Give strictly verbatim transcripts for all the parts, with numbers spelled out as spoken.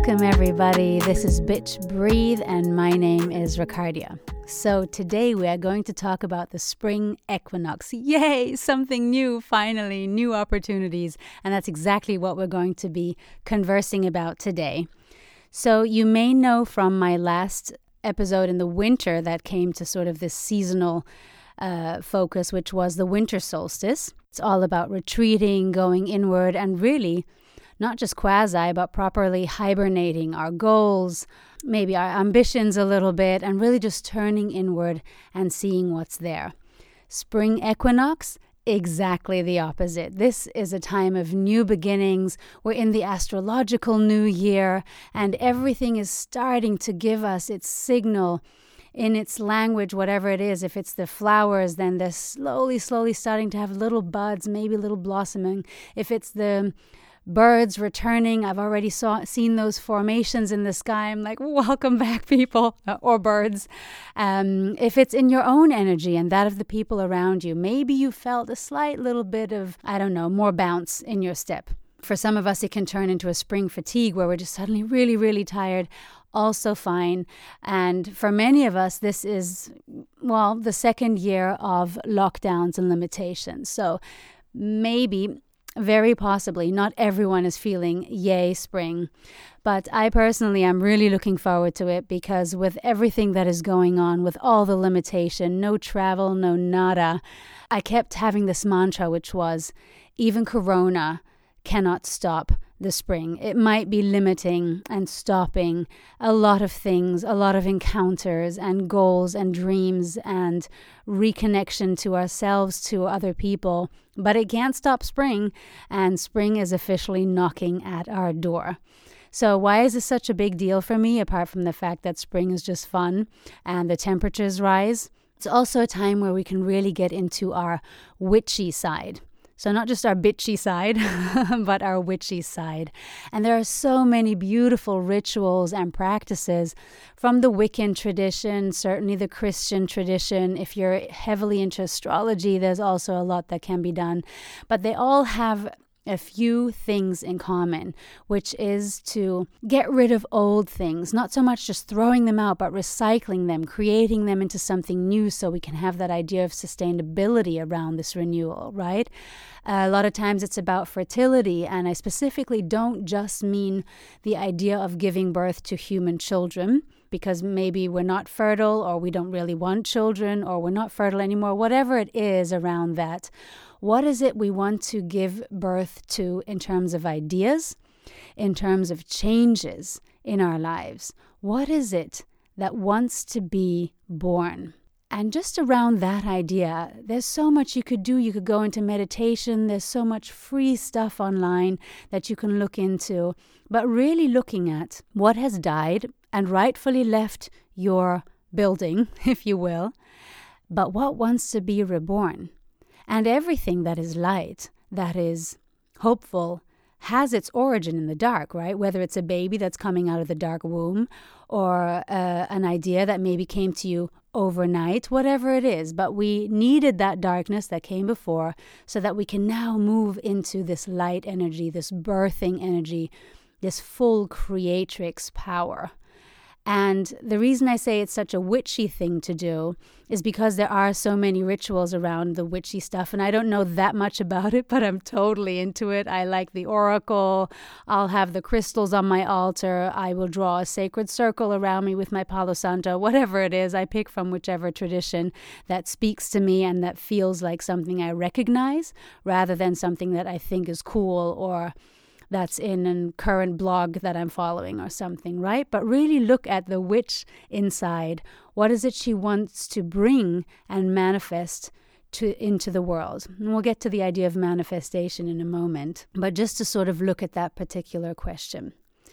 Welcome everybody, this is Bitch Breathe and my name is Ricardia. So today we are going to talk about the spring equinox. Yay, something new, finally, new opportunities. And that's exactly what we're going to be conversing about today. So you may know from my last episode in the winter that came to sort of this seasonal uh, focus, which was the winter solstice. It's all about retreating, going inward, and really not just quasi, but properly hibernating our goals, maybe our ambitions a little bit, and really just turning inward and seeing what's there. Spring equinox, exactly the opposite. This is a time of new beginnings. We're in the astrological new year, and everything is starting to give us its signal in its language, whatever it is. If it's the flowers, then they're slowly, slowly starting to have little buds, maybe little blossoming. If it's the birds returning, I've already saw, seen those formations in the sky. I'm like, welcome back, people, or birds. Um, if it's in your own energy and that of the people around you, maybe you felt a slight little bit of, I don't know, more bounce in your step. For some of us, it can turn into a spring fatigue where we're just suddenly really, really tired. Also fine. And for many of us, this is, well, the second year of lockdowns and limitations. So maybe, very possibly, not everyone is feeling yay spring, but I personally am really looking forward to it because with everything that is going on, with all the limitation, no travel, no nada, I kept having this mantra, which was even Corona cannot stop the spring. It might be limiting and stopping a lot of things, a lot of encounters and goals and dreams and reconnection to ourselves, to other people, but it can't stop spring, and spring is officially knocking at our door. So why is this such a big deal for me, apart from the fact that spring is just fun and the temperatures rise? It's also a time where we can really get into our witchy side. So not just our bitchy side, but our witchy side. And there are so many beautiful rituals and practices from the Wiccan tradition, certainly the Christian tradition. If you're heavily into astrology, there's also a lot that can be done. But they all have a few things in common, which is to get rid of old things, not so much just throwing them out, but recycling them, creating them into something new so we can have that idea of sustainability around this renewal, right? Uh, a lot of times it's about fertility, and I specifically don't just mean the idea of giving birth to human children, because maybe we're not fertile or we don't really want children or we're not fertile anymore, whatever it is around that. What is it we want to give birth to in terms of ideas, in terms of changes in our lives? What is it that wants to be born? And just around that idea, there's so much you could do. You could go into meditation. There's so much free stuff online that you can look into. But really looking at what has died and rightfully left your building, if you will, but what wants to be reborn. And everything that is light, that is hopeful, has its origin in the dark, right? Whether it's a baby that's coming out of the dark womb or uh, an idea that maybe came to you overnight, whatever it is. But we needed that darkness that came before so that we can now move into this light energy, this birthing energy, this full creatrix power. And the reason I say it's such a witchy thing to do is because there are so many rituals around the witchy stuff. And I don't know that much about it, but I'm totally into it. I like the oracle. I'll have the crystals on my altar. I will draw a sacred circle around me with my Palo Santo, whatever it is. I pick from whichever tradition that speaks to me and that feels like something I recognize rather than something that I think is cool or that's in a current blog that I'm following or something, right? But really look at the witch inside. What is it she wants to bring and manifest to into the world? And we'll get to the idea of manifestation in a moment. But just to sort of look at that particular question.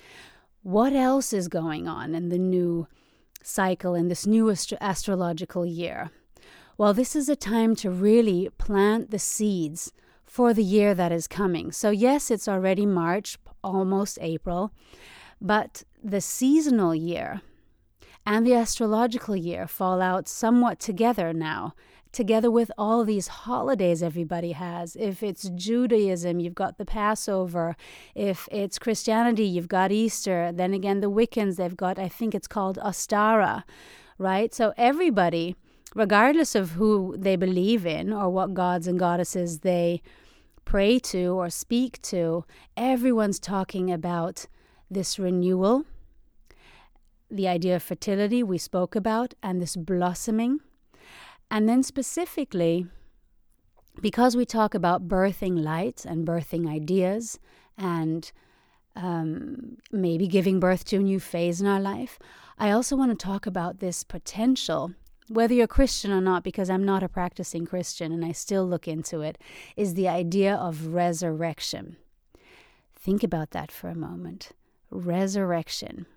What else is going on in the new cycle, in this new astro- astrological year? Well, this is a time to really plant the seeds for the year that is coming. So yes, it's already March, almost April, but the seasonal year and the astrological year fall out somewhat together now, together with all these holidays everybody has. If it's Judaism, you've got the Passover. If it's Christianity, you've got Easter. Then again, the Wiccans, they've got, I think it's called Ostara, right? So everybody, regardless of who they believe in or what gods and goddesses they pray to or speak to, everyone's talking about this renewal, the idea of fertility we spoke about, and this blossoming. And then specifically, because we talk about birthing light and birthing ideas and um, maybe giving birth to a new phase in our life, I also want to talk about this potential, whether you're Christian or not, because I'm not a practicing Christian and I still look into it, is the idea of resurrection. Think about that for a moment. Resurrection.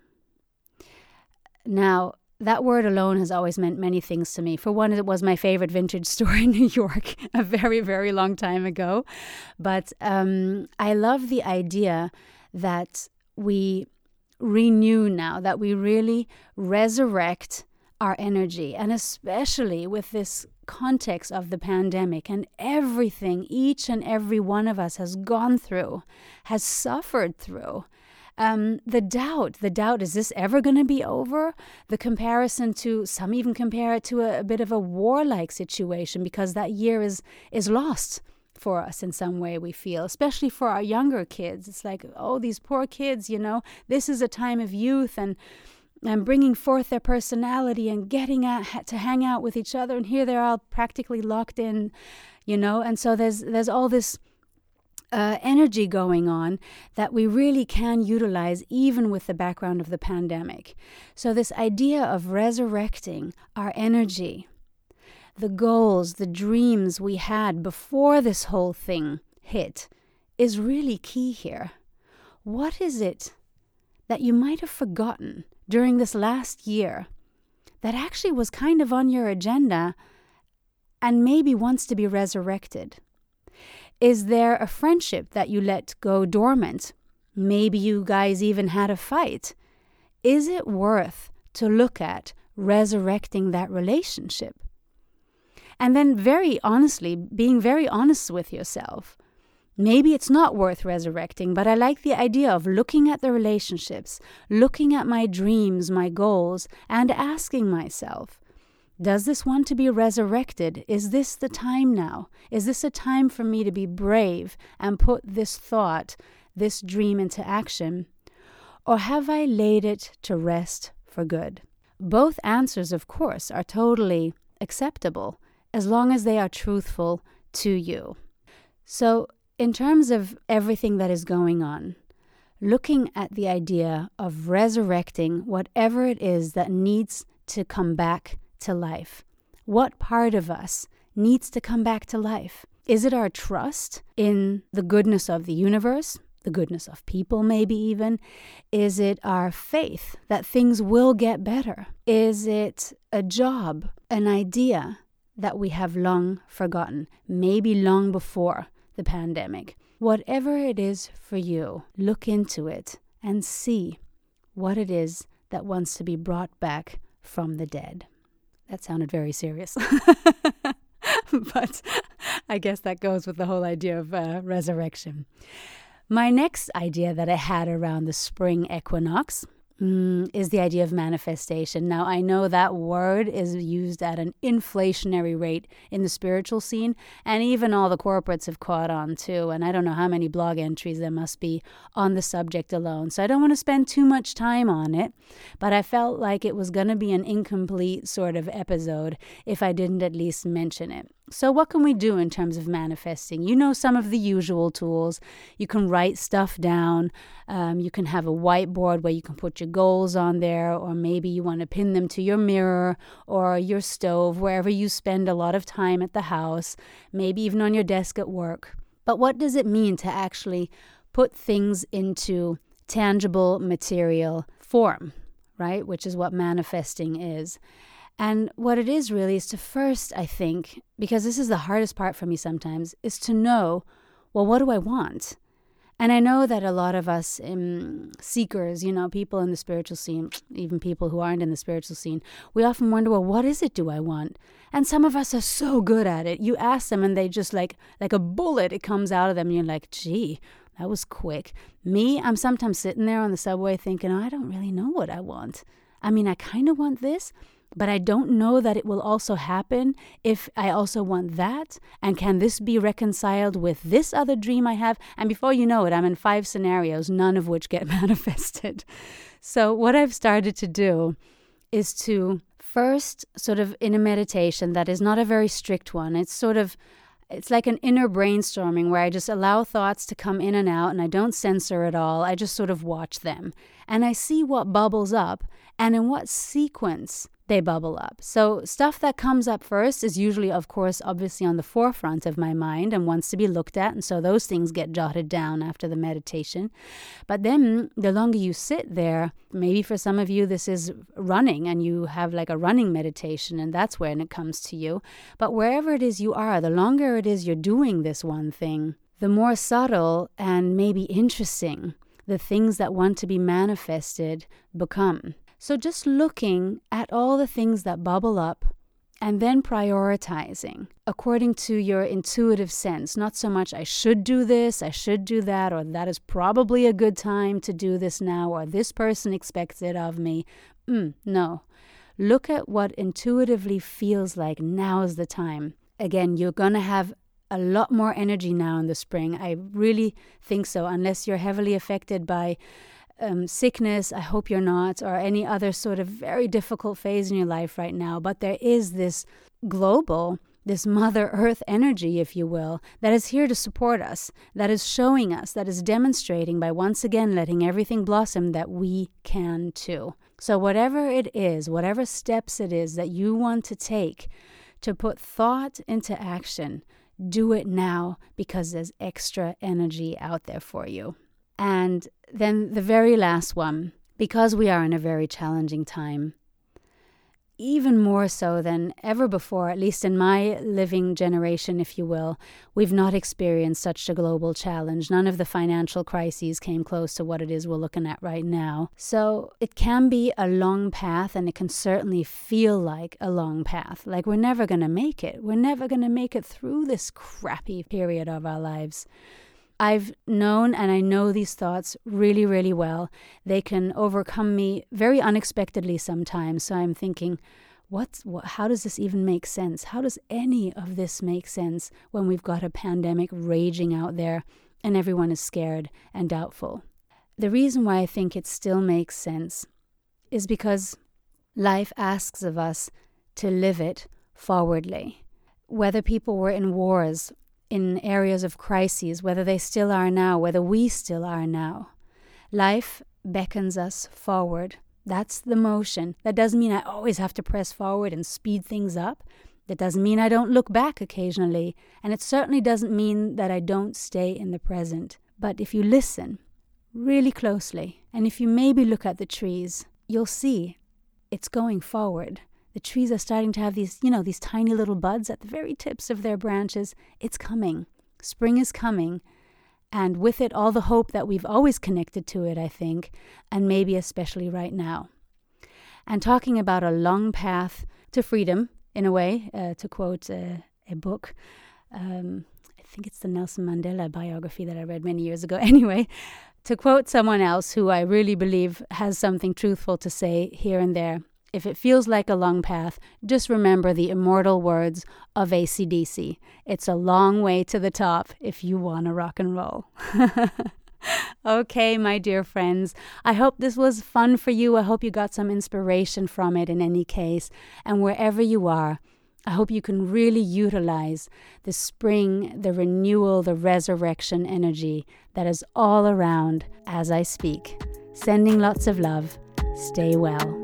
Now, that word alone has always meant many things to me. For one, it was my favorite vintage store in New York a very, very long time ago. But um, I love the idea that we renew now, that we really resurrect our energy, and especially with this context of the pandemic and everything each and every one of us has gone through, has suffered through. Um, the doubt, the doubt, is this ever going to be over? The comparison to, some even compare it to a, a bit of a warlike situation, because that year is is lost for us in some way, we feel, especially for our younger kids. It's like, oh, these poor kids, you know, this is a time of youth and and bringing forth their personality and getting at, to hang out with each other. And here they're all practically locked in, you know. And so there's there's all this uh, energy going on that we really can utilize even with the background of the pandemic. So this idea of resurrecting our energy, the goals, the dreams we had before this whole thing hit, is really key here. What is it that you might have forgotten during this last year that actually was kind of on your agenda and maybe wants to be resurrected? Is there a friendship that you let go dormant? Maybe you guys even had a fight. Is it worth to look at resurrecting that relationship? And then very honestly, being very honest with yourself. Maybe it's not worth resurrecting, but I like the idea of looking at the relationships, looking at my dreams, my goals, and asking myself, does this want to be resurrected? Is this the time now? Is this a time for me to be brave and put this thought, this dream into action? Or have I laid it to rest for good? Both answers, of course, are totally acceptable as long as they are truthful to you. So, in terms of everything that is going on, looking at the idea of resurrecting whatever it is that needs to come back to life. What part of us needs to come back to life? Is it our trust in the goodness of the universe, the goodness of people maybe even? Is it our faith that things will get better? Is it a job, an idea that we have long forgotten, maybe long before the pandemic? Whatever it is for you, look into it and see what it is that wants to be brought back from the dead. That sounded very serious. But I guess that goes with the whole idea of uh, resurrection. My next idea that I had around the spring equinox Mm, is the idea of manifestation. Now, I know that word is used at an inflationary rate in the spiritual scene, and even all the corporates have caught on too, and I don't know how many blog entries there must be on the subject alone, so I don't want to spend too much time on it, but I felt like it was going to be an incomplete sort of episode if I didn't at least mention it. So what can we do in terms of manifesting? You know some of the usual tools. You can write stuff down. Um, you can have a whiteboard where you can put your goals on there, or maybe you want to pin them to your mirror or your stove, wherever you spend a lot of time at the house, maybe even on your desk at work. But what does it mean to actually put things into tangible material form, right? Which is what manifesting is. And what it is really is to first, I think, because this is the hardest part for me sometimes, is to know, well, what do I want? And I know that a lot of us um, seekers, you know, people in the spiritual scene, even people who aren't in the spiritual scene, we often wonder, well, what is it do I want? And some of us are so good at it. You ask them and they just like, like a bullet, it comes out of them. And you're like, gee, that was quick. Me, I'm sometimes sitting there on the subway thinking, oh, I don't really know what I want. I mean, I kind of want this, but I don't know that it will also happen if I also want that. And can this be reconciled with this other dream I have? And before you know it, I'm in five scenarios, none of which get manifested. So what I've started to do is to first, sort of in a meditation that is not a very strict one, it's sort of, it's like an inner brainstorming where I just allow thoughts to come in and out and I don't censor at all. I just sort of watch them and I see what bubbles up and in what sequence they bubble up. So stuff that comes up first is usually, of course, obviously on the forefront of my mind and wants to be looked at. And so those things get jotted down after the meditation. But then the longer you sit there, maybe for some of you this is running and you have like a running meditation and that's when it comes to you. But wherever it is you are, the longer it is you're doing this one thing, the more subtle and maybe interesting the things that want to be manifested become. So just looking at all the things that bubble up and then prioritizing according to your intuitive sense. Not so much I should do this, I should do that, or that is probably a good time to do this now, or this person expects it of me. Mm, no. Look at what intuitively feels like now is the time. Again, you're going to have a lot more energy now in the spring. I really think so, unless you're heavily affected by Um, sickness, I hope you're not, or any other sort of very difficult phase in your life right now. But there is this global, this Mother Earth energy, if you will, that is here to support us, that is showing us, that is demonstrating by once again letting everything blossom that we can too. So whatever it is, whatever steps it is that you want to take to put thought into action, do it now because there's extra energy out there for you. And then the very last one, because we are in a very challenging time, even more so than ever before, at least in my living generation, if you will, we've not experienced such a global challenge. None of the financial crises came close to what it is we're looking at right now. So it can be a long path, and it can certainly feel like a long path. Like we're never going to make it. We're never going to make it through this crappy period of our lives. I've known and I know these thoughts really, really well. They can overcome me very unexpectedly sometimes. So I'm thinking, what's, what, how does this even make sense? How does any of this make sense when we've got a pandemic raging out there and everyone is scared and doubtful? The reason why I think it still makes sense is because life asks of us to live it forwardly. Whether people were in wars, in areas of crises, whether they still are now, whether we still are now. Life beckons us forward. That's the motion. That doesn't mean I always have to press forward and speed things up. That doesn't mean I don't look back occasionally. And it certainly doesn't mean that I don't stay in the present. But if you listen really closely, and if you maybe look at the trees, you'll see it's going forward. The trees are starting to have these, you know, these tiny little buds at the very tips of their branches. It's coming. Spring is coming. And with it, all the hope that we've always connected to it, I think, and maybe especially right now. And talking about a long path to freedom, in a way, uh, to quote uh, a book, um, I think it's the Nelson Mandela biography that I read many years ago. Anyway, to quote someone else who I really believe has something truthful to say here and there, if it feels like a long path, just remember the immortal words of A C D C. It's a long way to the top if you want to rock and roll. Okay, my dear friends, I hope this was fun for you. I hope you got some inspiration from it in any case. And wherever you are, I hope you can really utilize the spring, the renewal, the resurrection energy that is all around as I speak. Sending lots of love. Stay well.